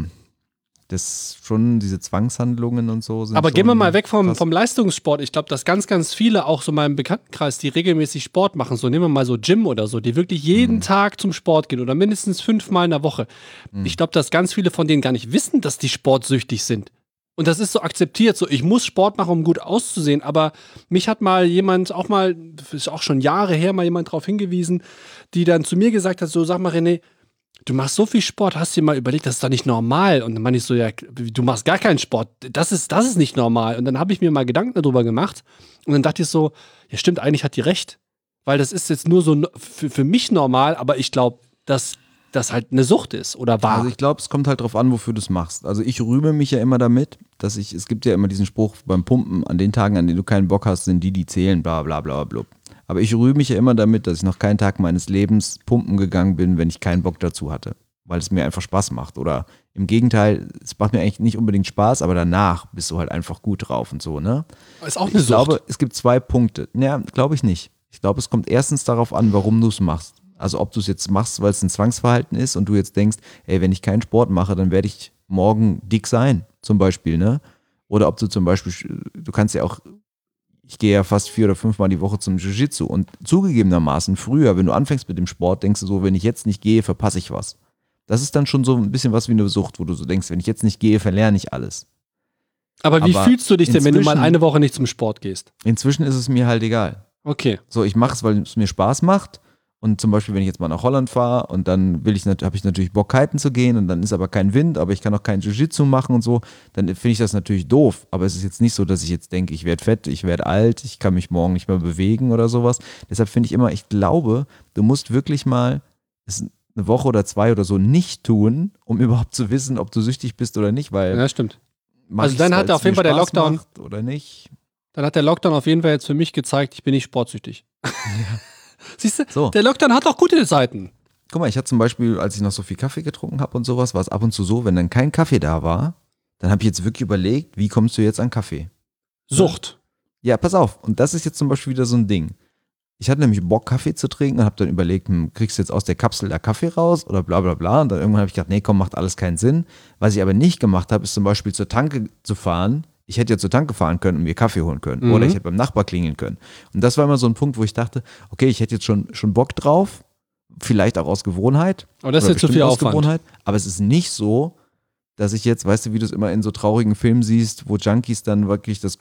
das schon, diese Zwangshandlungen und so sind. Aber gehen wir mal weg vom Leistungssport. Ich glaube, dass ganz, ganz viele, auch so in meinem Bekanntenkreis, die regelmäßig Sport machen, so nehmen wir mal so Gym oder so, die wirklich jeden Tag zum Sport gehen oder mindestens 5-mal in der Woche. Ich glaube, dass ganz viele von denen gar nicht wissen, dass die sportsüchtig sind. Und das ist so akzeptiert, so ich muss Sport machen, um gut auszusehen, aber mich hat mal jemand, ist auch schon Jahre her, mal jemand darauf hingewiesen, die dann zu mir gesagt hat, so sag mal René, du machst so viel Sport, hast dir mal überlegt, das ist doch nicht normal. Und dann meine ich so, ja, du machst gar keinen Sport, das ist nicht normal. Und dann habe ich mir mal Gedanken darüber gemacht und dann dachte ich so, ja stimmt, eigentlich hat die recht, weil das ist jetzt nur so für mich normal, aber ich glaube, dass das halt eine Sucht ist oder war. Also ich glaube, es kommt halt drauf an, wofür du es machst. Also ich rühme mich ja immer damit, dass es gibt ja immer diesen Spruch beim Pumpen, an den Tagen, an denen du keinen Bock hast, sind die zählen, bla bla bla bla. Aber ich rühme mich ja immer damit, dass ich noch keinen Tag meines Lebens pumpen gegangen bin, wenn ich keinen Bock dazu hatte. Weil es mir einfach Spaß macht. Oder im Gegenteil, es macht mir eigentlich nicht unbedingt Spaß, aber danach bist du halt einfach gut drauf und so, ne? Ist auch eine Sucht. Ich glaube, es gibt 2 Punkte. Ja, glaube ich nicht. Ich glaube, es kommt erstens darauf an, warum du es machst. Also ob du es jetzt machst, weil es ein Zwangsverhalten ist und du jetzt denkst, ey, wenn ich keinen Sport mache, dann werde ich morgen dick sein, zum Beispiel, ne? Oder ob du zum Beispiel, du kannst ja auch, ich gehe ja fast 4 oder 5 Mal die Woche zum Jiu-Jitsu und zugegebenermaßen früher, wenn du anfängst mit dem Sport, denkst du so, wenn ich jetzt nicht gehe, verpasse ich was. Das ist dann schon so ein bisschen was wie eine Sucht, wo du so denkst, wenn ich jetzt nicht gehe, verlerne ich alles. Aber wie fühlst du dich denn, wenn du mal eine Woche nicht zum Sport gehst? Inzwischen ist es mir halt egal. Okay. So, ich mache es, weil es mir Spaß macht. Und zum Beispiel, wenn ich jetzt mal nach Holland fahre und dann habe ich natürlich Bock, kiten zu gehen und dann ist aber kein Wind, aber ich kann auch kein Jiu-Jitsu machen und so, dann finde ich das natürlich doof. Aber es ist jetzt nicht so, dass ich jetzt denke, ich werde fett, ich werde alt, ich kann mich morgen nicht mehr bewegen oder sowas. Deshalb finde ich immer, ich glaube, du musst wirklich mal eine Woche oder 2 oder so nicht tun, um überhaupt zu wissen, ob du süchtig bist oder nicht, weil. Ja, stimmt. Also dann hat auf jeden Fall der Lockdown. Oder nicht. Dann hat der Lockdown auf jeden Fall jetzt für mich gezeigt, ich bin nicht sportsüchtig. Ja. Siehst du, so. Der Lockdown hat auch gute Seiten. Guck mal, ich hatte zum Beispiel, als ich noch so viel Kaffee getrunken habe und sowas, war es ab und zu so, wenn dann kein Kaffee da war, dann habe ich jetzt wirklich überlegt, wie kommst du jetzt an Kaffee? Sucht. Ja, pass auf. Und das ist jetzt zum Beispiel wieder so ein Ding. Ich hatte nämlich Bock, Kaffee zu trinken und habe dann überlegt, kriegst du jetzt aus der Kapsel da Kaffee raus oder bla bla bla. Und dann irgendwann habe ich gedacht, nee, komm, macht alles keinen Sinn. Was ich aber nicht gemacht habe, ist zum Beispiel zur Tanke zu fahren. Ich hätte ja zur Tanke fahren können und mir Kaffee holen können. Oder ich hätte beim Nachbar klingeln können. Und das war immer so ein Punkt, wo ich dachte, okay, ich hätte jetzt schon Bock drauf. Vielleicht auch aus Gewohnheit. Aber das ist jetzt zu viel Aufwand. Aber es ist nicht so, dass ich jetzt, weißt du, wie du es immer in so traurigen Filmen siehst, wo Junkies dann wirklich das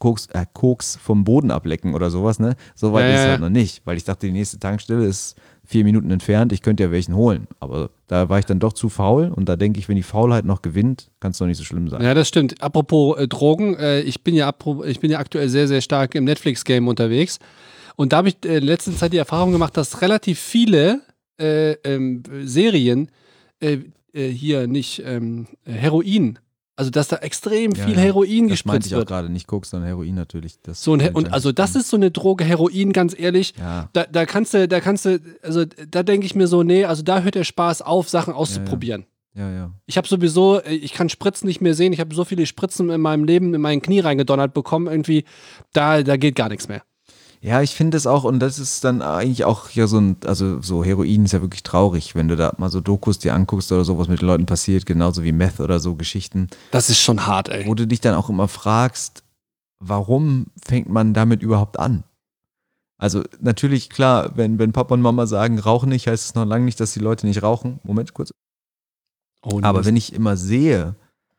Koks vom Boden ablecken oder sowas, ne? So weit ist es halt noch nicht. Weil ich dachte, die nächste Tankstelle ist 4 Minuten entfernt, ich könnte ja welchen holen. Aber da war ich dann doch zu faul und da denke ich, wenn die Faulheit noch gewinnt, kann es doch nicht so schlimm sein. Ja, das stimmt. Apropos Drogen, ich bin ja aktuell sehr, sehr stark im Netflix-Game unterwegs und da habe ich in letzter Zeit die Erfahrung gemacht, dass relativ viele Serien Heroin, also dass da extrem viel Heroin gespritzt wird. Das meinte ich auch gerade, nicht Koks, sondern Heroin natürlich. Und also das ist so eine Droge, Heroin, ganz ehrlich. Ja. Da kannst du, also da denke ich mir so, nee, also da hört der Spaß auf, Sachen auszuprobieren. Ja. Ich kann Spritzen nicht mehr sehen, ich habe so viele Spritzen in meinem Leben in mein Knie reingedonnert bekommen, irgendwie, da geht gar nichts mehr. Ja, ich finde es auch, und das ist dann eigentlich auch ja so Heroin ist ja wirklich traurig, wenn du da mal so Dokus dir anguckst oder so, was mit den Leuten passiert, genauso wie Meth oder so Geschichten. Das ist schon hart, ey. Wo du dich dann auch immer fragst, warum fängt man damit überhaupt an? Also natürlich, klar, wenn Papa und Mama sagen, rauch nicht, heißt es noch lange nicht, dass die Leute nicht rauchen. Moment, kurz. Aber wenn ich immer sehe,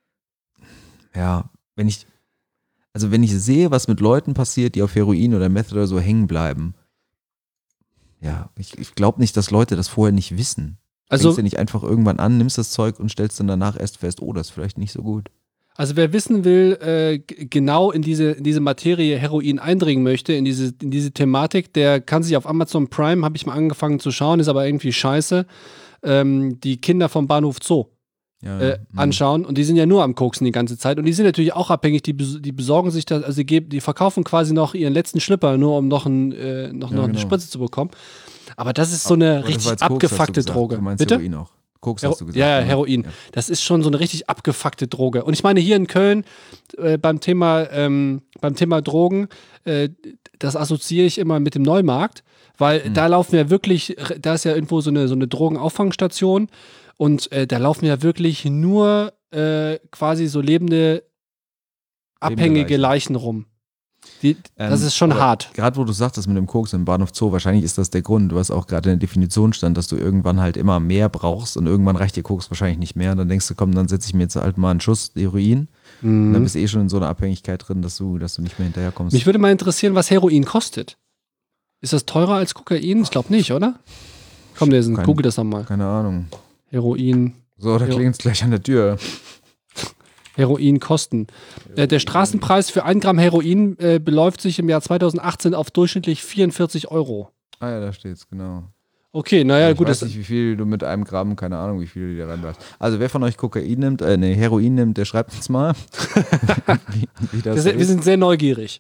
wenn ich sehe, was mit Leuten passiert, die auf Heroin oder Meth oder so hängen bleiben, ich glaube nicht, dass Leute das vorher nicht wissen. Also fängst du nicht einfach irgendwann an, nimmst das Zeug und stellst dann danach erst fest, oh, das ist vielleicht nicht so gut. Also wer wissen will, genau in diese Materie Heroin eindringen möchte, in diese Thematik, der kann sich auf Amazon Prime, habe ich mal angefangen zu schauen, ist aber irgendwie scheiße, die Kinder vom Bahnhof Zoo anschauen. Und die sind ja nur am Koksen die ganze Zeit. Und die sind natürlich auch abhängig, die besorgen sich das, also die verkaufen quasi noch ihren letzten Schlipper, nur um noch eine Spritze zu bekommen. Aber das ist so eine richtig abgefuckte Droge. Du meinst Bitte? Heroin auch. Koks hast du gesagt. Ja, Heroin. Ja. Das ist schon so eine richtig abgefuckte Droge. Und ich meine, hier in Köln beim Thema Drogen, das assoziiere ich immer mit dem Neumarkt, weil da laufen ja wirklich, da ist ja irgendwo so eine Drogenauffangstation und da laufen ja wirklich nur quasi so lebende, abhängige Leichen rum. Das ist schon hart. Gerade wo du sagtest mit dem Koks im Bahnhof Zoo, wahrscheinlich ist das der Grund. Du hast auch gerade in der Definition stand, dass du irgendwann halt immer mehr brauchst und irgendwann reicht dir Koks wahrscheinlich nicht mehr. Und dann denkst du, komm, dann setze ich mir jetzt halt mal einen Schuss Heroin. Und dann bist du schon in so einer Abhängigkeit drin, dass du nicht mehr hinterherkommst. Mich würde mal interessieren, was Heroin kostet. Ist das teurer als Kokain? Ich glaube nicht, oder? Komm, google das nochmal. Keine Ahnung. Heroin. So, da klingelt es gleich an der Tür. Heroinkosten. Der Straßenpreis für 1 Gramm Heroin beläuft sich im Jahr 2018 auf durchschnittlich 44 €. Ah ja, da steht's, genau. Okay, naja, gut. Ich weiß nicht, wie viel du mit einem Gramm, keine Ahnung, wie viel du dir reinlässt. Also wer von euch Heroin nimmt, der schreibt uns mal. wie das wir sind sehr neugierig.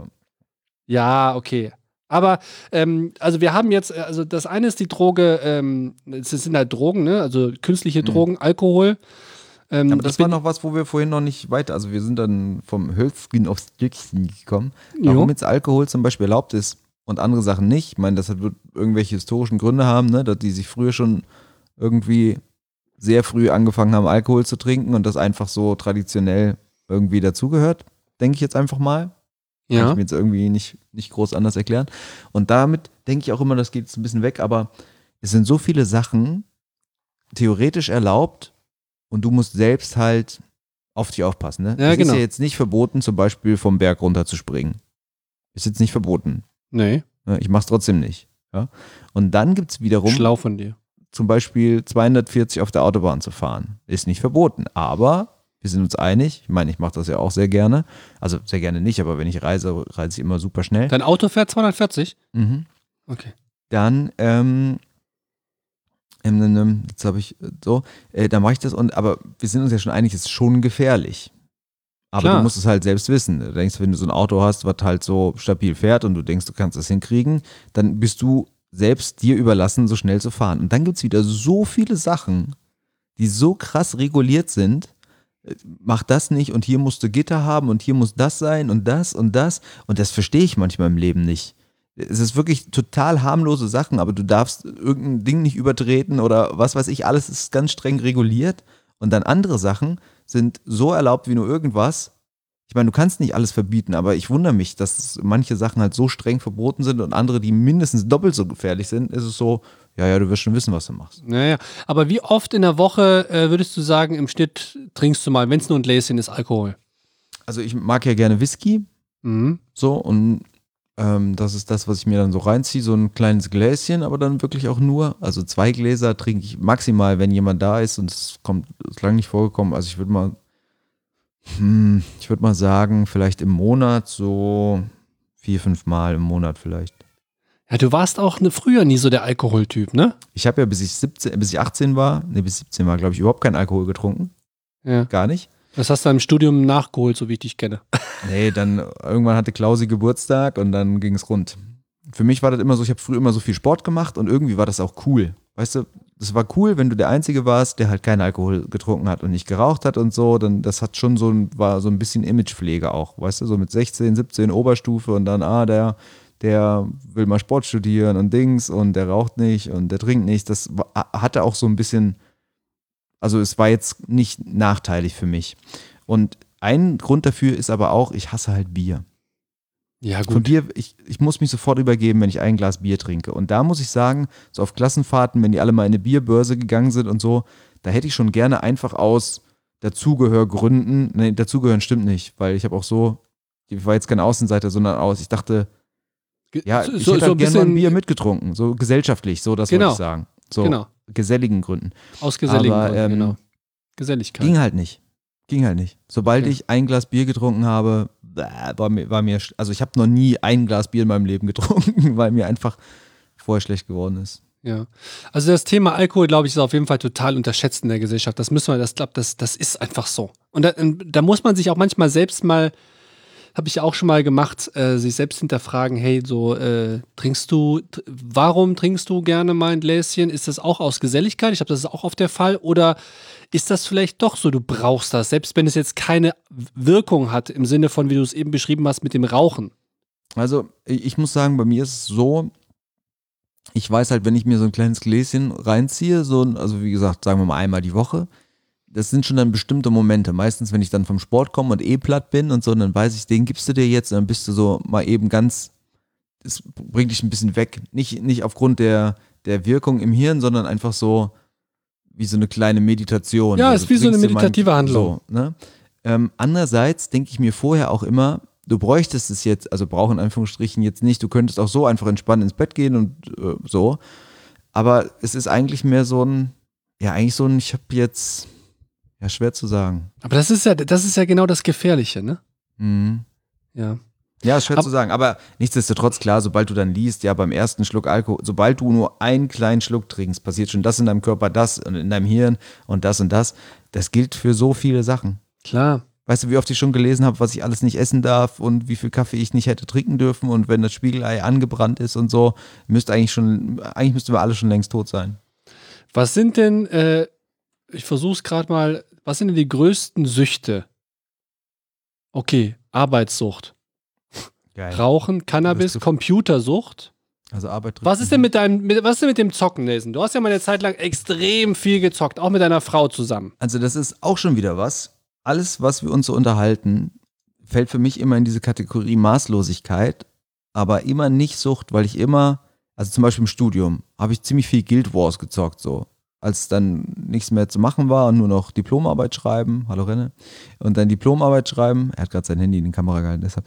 Ja, okay. Aber, also wir haben jetzt, also das eine ist die Droge, es sind halt Drogen, ne? Also künstliche Drogen, Alkohol. Aber das war noch was, wo wir vorhin noch nicht weiter, also wir sind dann vom Hölzchen aufs Stückchen gekommen. Warum jetzt Alkohol zum Beispiel erlaubt ist und andere Sachen nicht. Ich meine, das wird irgendwelche historischen Gründe haben, ne? Dass die sich früher schon irgendwie sehr früh angefangen haben, Alkohol zu trinken und das einfach so traditionell irgendwie dazugehört, denke ich jetzt einfach mal. Kann ich mir jetzt irgendwie nicht groß anders erklären. Und damit denke ich auch immer, das geht jetzt ein bisschen weg, aber es sind so viele Sachen theoretisch erlaubt, und du musst selbst halt auf dich aufpassen. Ne? Ja, es ist ja jetzt nicht verboten, zum Beispiel vom Berg runter zu springen. Ist jetzt nicht verboten. Nee. Ich mach's trotzdem nicht. Ja? Und dann gibt's wiederum schlau von dir. Zum Beispiel 240 auf der Autobahn zu fahren. Ist nicht verboten. Aber wir sind uns einig. Ich meine, ich mache das ja auch sehr gerne. Also sehr gerne nicht, aber wenn ich reise ich immer super schnell. Dein Auto fährt 240? Mhm. Okay. Dann jetzt habe ich dann mache ich das aber wir sind uns ja schon einig, es ist schon gefährlich. Aber Klar. Du musst es halt selbst wissen. Du denkst, wenn du so ein Auto hast, was halt so stabil fährt und du denkst, du kannst das hinkriegen, dann bist du selbst dir überlassen, so schnell zu fahren. Und dann gibt es wieder so viele Sachen, die so krass reguliert sind. Mach das nicht und hier musst du Gitter haben und hier muss das sein und das und das. Und das verstehe ich manchmal im Leben nicht. Es ist wirklich total harmlose Sachen, aber du darfst irgendein Ding nicht übertreten oder was weiß ich, alles ist ganz streng reguliert. Und dann andere Sachen sind so erlaubt wie nur irgendwas. Ich meine, du kannst nicht alles verbieten, aber ich wundere mich, dass manche Sachen halt so streng verboten sind und andere, die mindestens doppelt so gefährlich sind, ist es so, ja, du wirst schon wissen, was du machst. Naja, aber wie oft in der Woche würdest du sagen, im Schnitt trinkst du mal, wenn es nur ein Gläschen ist, Alkohol? Also ich mag ja gerne Whisky, so, und das ist das, was ich mir dann so reinziehe, so ein kleines Gläschen, aber dann wirklich auch nur, also 2 Gläser trinke ich maximal, ist und es ist lange nicht vorgekommen, also ich würde mal sagen, vielleicht im Monat so 4-5 Mal im Monat vielleicht. Ja, du warst auch früher nie so der Alkoholtyp, ne? Ich habe ja bis ich 18 war, glaube ich, überhaupt keinen Alkohol getrunken. Ja. Gar nicht. Das hast du im Studium nachgeholt, so wie ich dich kenne. Nee, dann irgendwann hatte Klausi Geburtstag und dann ging es rund. Für mich war das immer so, ich habe früher immer so viel Sport gemacht und irgendwie war das auch cool. Weißt du, das war cool, wenn du der Einzige warst, der halt keinen Alkohol getrunken hat und nicht geraucht hat und so, dann das hat schon war so ein bisschen Imagepflege auch, weißt du, so mit 16, 17 Oberstufe und dann, der will mal Sport studieren und Dings und der raucht nicht und der trinkt nicht. Das hatte auch so ein bisschen, also es war jetzt nicht nachteilig für mich. Und ein Grund dafür ist aber auch, ich hasse halt Bier. Ja, gut. Von Bier, ich muss mich sofort übergeben, wenn ich ein Glas Bier trinke. Und da muss ich sagen, so auf Klassenfahrten, wenn die alle mal in eine Bierbörse gegangen sind und so, da hätte ich schon gerne einfach aus Dazugehörgründen, nee, dazugehören stimmt nicht, weil ich habe auch so, ich war jetzt kein Außenseiter, sondern ich dachte, ja, ich hätte halt gerne mal ein Bier mitgetrunken, so gesellschaftlich, so das wollte ich sagen. So, geselligen Gründen. Aus geselligen Gründen, genau. Geselligkeit. Ging halt nicht. ging halt nicht. Sobald ich ein Glas Bier getrunken habe, also ich habe noch nie ein Glas Bier in meinem Leben getrunken, weil mir einfach vorher schlecht geworden ist. Ja, also das Thema Alkohol, glaube ich, ist auf jeden Fall total unterschätzt in der Gesellschaft. Das ist einfach so. Und da muss man sich auch manchmal selbst mal, habe ich auch schon mal gemacht, sich selbst hinterfragen, hey, so warum trinkst du gerne mal ein Gläschen? Ist das auch aus Geselligkeit? Ich glaube, das ist auch oft der Fall. Oder ist das vielleicht doch so, du brauchst das, selbst wenn es jetzt keine Wirkung hat, im Sinne von, wie du es eben beschrieben hast, mit dem Rauchen? Also ich muss sagen, bei mir ist es so, ich weiß halt, wenn ich mir so ein kleines Gläschen reinziehe, also wie gesagt, sagen wir mal einmal die Woche, das sind schon dann bestimmte Momente. Meistens, wenn ich dann vom Sport komme und platt bin und so, dann weiß ich, den gibst du dir jetzt und dann bist du so mal eben es bringt dich ein bisschen weg. Nicht aufgrund der Wirkung im Hirn, sondern einfach so wie so eine kleine Meditation. Ja, ist wie so eine meditative Handlung. So, ne? Andererseits denke ich mir vorher auch immer, du bräuchtest es jetzt, also brauchen in Anführungsstrichen jetzt nicht, du könntest auch so einfach entspannt ins Bett gehen und so. Aber es ist eigentlich mehr ich habe jetzt, ja, schwer zu sagen. Aber das ist ja genau das Gefährliche, ne? Mhm. Ja. Ja, ist schwer zu sagen. Aber nichtsdestotrotz, klar, sobald du dann liest, ja, beim ersten Schluck Alkohol, sobald du nur einen kleinen Schluck trinkst, passiert schon das in deinem Körper, das und in deinem Hirn und das und das. Das gilt für so viele Sachen. Klar. Weißt du, wie oft ich schon gelesen habe, was ich alles nicht essen darf und wie viel Kaffee ich nicht hätte trinken dürfen und wenn das Spiegelei angebrannt ist und so, eigentlich müssten wir alle schon längst tot sein. Was sind denn, ich versuch's gerade mal, was sind denn die größten Süchte? Okay, Arbeitssucht. Geil. Rauchen, Cannabis, Computersucht. Also Arbeit. Was ist denn mit dem Zocken, Nelson? Du hast ja mal eine Zeit lang extrem viel gezockt, auch mit deiner Frau zusammen. Also das ist auch schon wieder was. Alles, was wir uns so unterhalten, fällt für mich immer in diese Kategorie Maßlosigkeit, aber immer nicht Sucht, weil ich immer, also zum Beispiel im Studium, habe ich ziemlich viel Guild Wars gezockt, so. Als dann nichts mehr zu machen war und nur noch Diplomarbeit schreiben, hallo Renne, und dann Diplomarbeit schreiben, er hat gerade sein Handy in die Kamera gehalten, deshalb,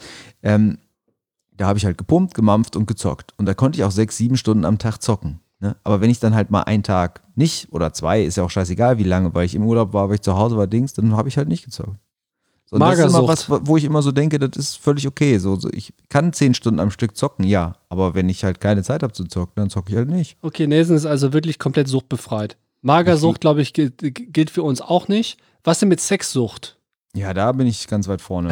da habe ich halt gepumpt, gemampft und gezockt. Und da konnte ich auch 6-7 Stunden am Tag zocken. Ne? Aber wenn ich dann halt mal einen Tag nicht oder 2, ist ja auch scheißegal, wie lange, weil ich im Urlaub war, weil ich zu Hause war, dann habe ich halt nicht gezockt. So, das ist immer was, wo ich immer so denke, das ist völlig okay. So, ich kann 10 Stunden am Stück zocken, ja. Aber wenn ich halt keine Zeit habe zu zocken, dann zocke ich halt nicht. Okay, Nelson ist also wirklich komplett suchtbefreit. Magersucht, glaube ich, gilt für uns auch nicht. Was denn mit Sexsucht? Ja, da bin ich ganz weit vorne.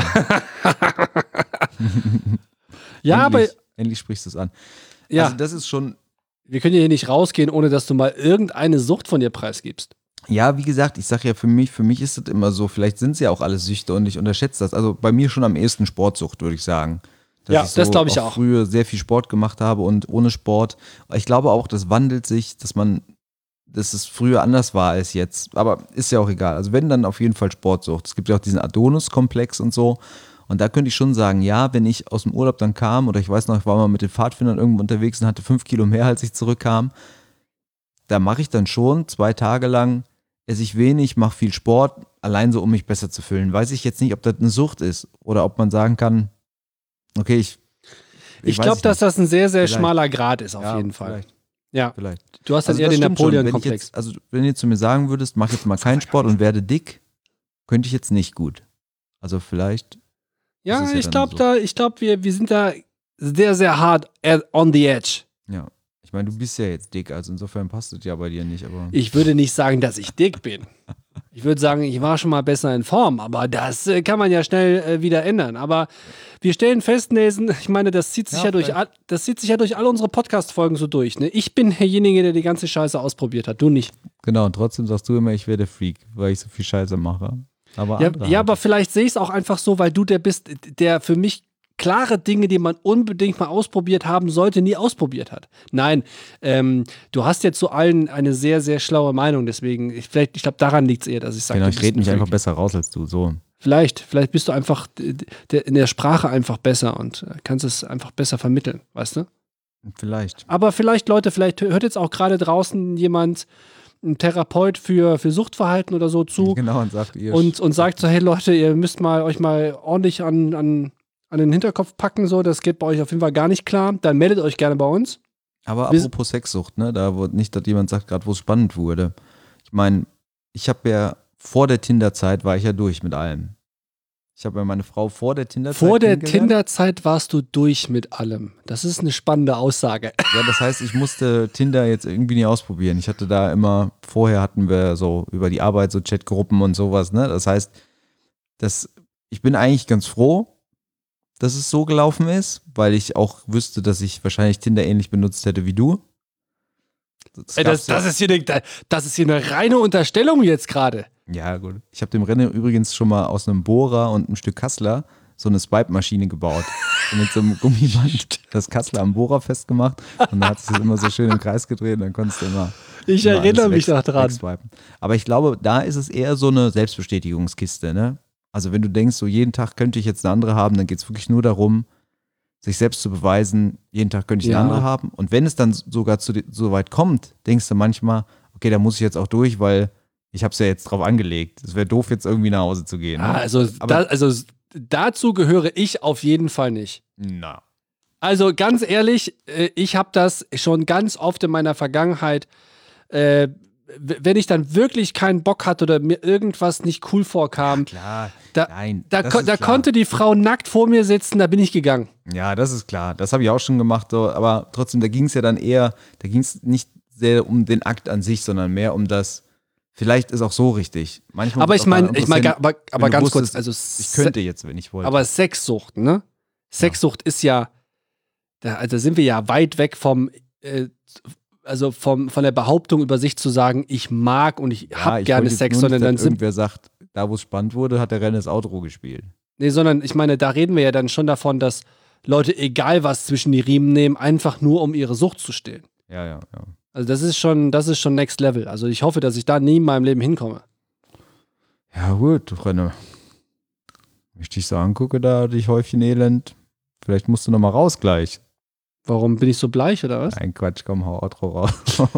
Ja, endlich sprichst du es an. Ja. Also das ist schon. Wir können hier nicht rausgehen, ohne dass du mal irgendeine Sucht von dir preisgibst. Ja, wie gesagt, ich sage ja, für mich ist das immer so, vielleicht sind es ja auch alles Süchte und ich unterschätze das. Also bei mir schon am ehesten Sportsucht, würde ich sagen. Ja, das glaube ich auch. Früher sehr viel Sport gemacht habe und ohne Sport. Ich glaube auch, das wandelt sich, dass es früher anders war als jetzt. Aber ist ja auch egal. Also wenn, dann auf jeden Fall Sportsucht. Es gibt ja auch diesen Adonis-Komplex und so. Und da könnte ich schon sagen, ja, wenn ich aus dem Urlaub dann kam, oder ich weiß noch, ich war mal mit den Pfadfindern irgendwo unterwegs und hatte 5 Kilo mehr, als ich zurückkam, da mache ich dann schon 2 Tage lang, esse ich wenig, mache viel Sport, allein so, um mich besser zu fühlen. Weiß ich jetzt nicht, ob das eine Sucht ist oder ob man sagen kann, okay, ich glaube, dass das ein sehr, sehr schmaler Grad ist, auf jeden Fall. Vielleicht. Ja, vielleicht. Du hast dann eher den Napoleon-Komplex. Also wenn du jetzt zu mir sagen würdest, mach jetzt mal keinen Sport und werde dick, könnte ich jetzt nicht gut. Also vielleicht. Ja, ich glaube, wir sind da sehr, sehr hart on the edge. Ja. Ich meine, du bist ja jetzt dick, also insofern passt es ja bei dir nicht. Aber ich würde nicht sagen, dass ich dick bin. Ich würde sagen, ich war schon mal besser in Form, aber das kann man ja schnell wieder ändern. Aber wir stellen fest, Nelson, ich meine, das zieht sich ja durch all unsere Podcast-Folgen so durch. Ne? Ich bin derjenige, der die ganze Scheiße ausprobiert hat, du nicht. Genau, und trotzdem sagst du immer, ich werde Freak, weil ich so viel Scheiße mache. Aber aber vielleicht sehe ich es auch einfach so, weil du der bist, der für mich klare Dinge, die man unbedingt mal ausprobiert haben sollte, nie ausprobiert hat. Nein, du hast jetzt zu allen eine sehr, sehr schlaue Meinung, deswegen, ich glaube, daran liegt es eher, dass ich sage, genau, ich rede mich einfach besser raus als du, so. Vielleicht bist du einfach in der Sprache einfach besser und kannst es einfach besser vermitteln, weißt du? Vielleicht. Aber vielleicht hört jetzt auch gerade draußen jemand, ein Therapeut für Suchtverhalten oder so zu. Genau, und sagt ihr. Und sagt so, hey Leute, ihr müsst euch mal ordentlich an den Hinterkopf packen, so, das geht bei euch auf jeden Fall gar nicht klar. Dann meldet euch gerne bei uns. Aber apropos Sexsucht, ne, da wo nicht, dass jemand sagt, gerade wo es spannend wurde. Ich meine, ich habe ja vor der Tinder-Zeit war ich ja durch mit allem. Ich habe ja meine Frau vor der Tinder-Zeit Vor der Tinder-Zeit warst du durch mit allem. Das ist eine spannende Aussage. Ja, das heißt, ich musste Tinder jetzt irgendwie nie ausprobieren. Ich hatte da immer, vorher hatten wir so über die Arbeit so Chatgruppen und sowas, ne? Das heißt, ich bin eigentlich ganz froh, dass es so gelaufen ist, weil ich auch wüsste, dass ich wahrscheinlich Tinder ähnlich benutzt hätte wie du. Das ist hier eine reine Unterstellung jetzt gerade. Ja, gut. Ich habe dem René übrigens schon mal aus einem Bohrer und einem Stück Kassler so eine Swipe-Maschine gebaut. Und mit so einem Gummiband das Kassler am Bohrer festgemacht. Und dann hat es sich immer so schön im Kreis gedreht und dann konntest du immer. Ich erinnere mich noch dran. Aber ich glaube, da ist es eher so eine Selbstbestätigungskiste, ne? Also wenn du denkst, so jeden Tag könnte ich jetzt eine andere haben, dann geht es wirklich nur darum, sich selbst zu beweisen, jeden Tag könnte ich eine andere haben. Und wenn es dann sogar so weit kommt, denkst du manchmal, okay, da muss ich jetzt auch durch, weil ich habe es ja jetzt drauf angelegt. Es wäre doof, jetzt irgendwie nach Hause zu gehen. Ne? Also dazu gehöre ich auf jeden Fall nicht. Na. Also ganz ehrlich, ich habe das schon ganz oft in meiner Vergangenheit, wenn ich dann wirklich keinen Bock hatte oder mir irgendwas nicht cool vorkam, klar. Da konnte die Frau nackt vor mir sitzen, da bin ich gegangen. Ja, das ist klar. Das habe ich auch schon gemacht, so. Aber trotzdem, da ging es ja dann eher, da ging es nicht sehr um den Akt an sich, sondern mehr um das, vielleicht ist auch so richtig. Manchmal aber ich meine, aber ganz wusstest, kurz, also ich könnte jetzt, wenn ich wollte. Aber Sexsucht, ne? Sexsucht ist ja, also sind wir ja weit weg vom, von der Behauptung über sich zu sagen, ich mag und ich habe gerne Sex, sondern dann irgendwer sagt, da wo es spannend wurde, hat der René das Outro gespielt. Nee, sondern ich meine, da reden wir ja dann schon davon, dass Leute, egal was, zwischen die Riemen nehmen, einfach nur um ihre Sucht zu stillen. Ja. Also das ist schon Next Level. Also ich hoffe, dass ich da nie in meinem Leben hinkomme. Ja gut, René. Wenn ich dich so angucke, da hatte ich Häufchen Elend. Vielleicht musst du noch mal raus gleich. Warum bin ich so bleich, oder was? Nein, Quatsch, komm, hau Outro raus.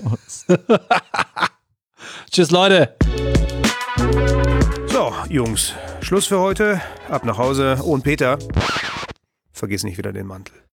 Tschüss, Leute. So, Jungs, Schluss für heute. Ab nach Hause. Oh, und Peter, vergiss nicht wieder den Mantel.